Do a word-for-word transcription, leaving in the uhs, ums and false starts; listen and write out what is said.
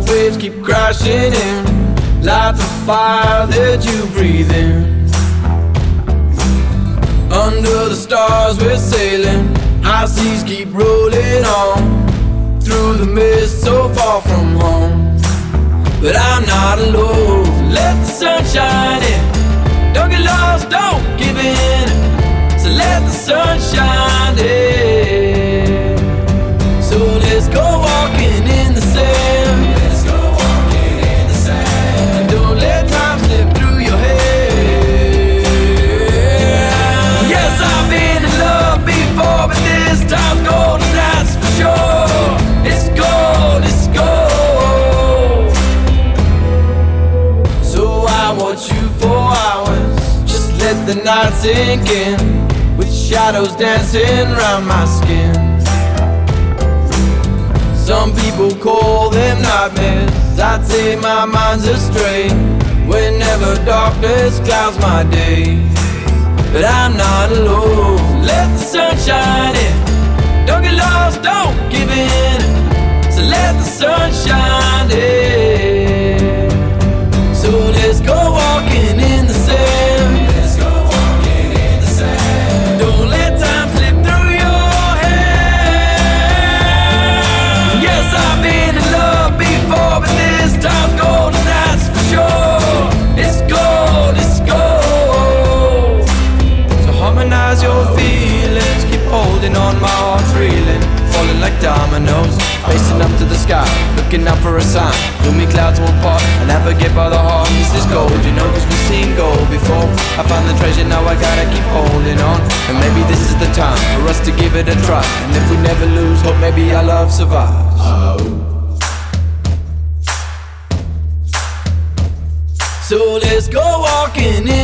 waves keep crashing in, light the fire that you breathe in. Under the stars we're sailing, high seas keep rolling on, through the mist so far from home. But I'm not alone, let the sun shine in. Don't get lost, don't give in, so let the sun shine in. So let's go walking in the sand. Let's go walking in the sand. And don't let time slip through your head. Yes, I've been in love before, but this time's golden, that's for sure. It's gold, it's gold. So I watch you for hours, just let the night sink in, with shadows dancing round my skin. Some people call them nightmares, I'd say my mind's astray whenever darkness clouds my day. But I'm not alone, let the sun shine in. Don't get lost, don't give in, so let the sun shine in. So let's go walking in the sand. Let's go walking in the sand. Don't let time slip through your hand. Yes, I've been in love before, but this time's golden, that's for sure. It's gold, it's gold. So harmonize your feelings, keep holding on, my heart's reeling, falling like dominoes, facing up to the sky, looking out for a sign. Gloomy clouds won't part, I navigate by the heart. This is gold, you know, cause we've seen gold before. I found the treasure, now I gotta keep holding on. And maybe this is the time for us to give it a try. And if we never lose hope, maybe our love survives. Oh. So let's go walking in